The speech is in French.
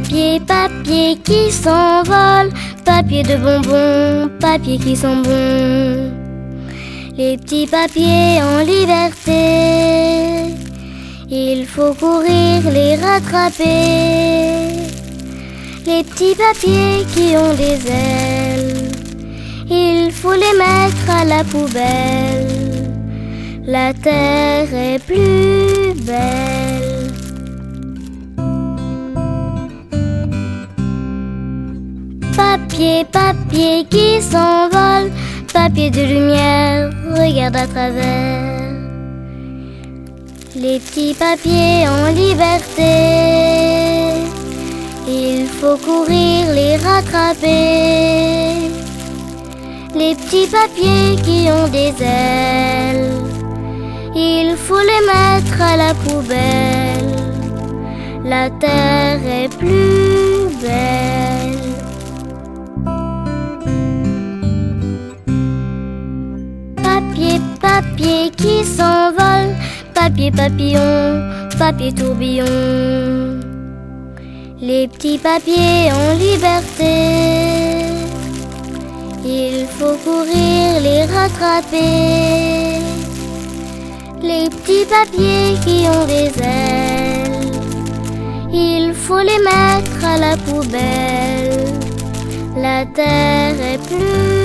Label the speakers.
Speaker 1: Papier, papier qui s'envole, papier de bonbons, papier qui sent bon. Les petits papiers en liberté, il faut courir les rattraper. Les petits papiers qui ont des ailes, il faut les mettre à la poubelle. La terre est plus belle. Papier, papier qui s'envole, papier de lumière, regarde à travers. Les petits papiers en liberté, il faut courir les rattraper. Les petits papiers qui ont des ailes, il faut les mettre à la poubelle. La terre est plus belle. Papier, papier qui s'envole, papier papillon, papier tourbillon. Les petits papiers en liberté, il faut courir les rattraper. Les petits papiers qui ont des ailes, il faut les mettre à la poubelle. La terre est plus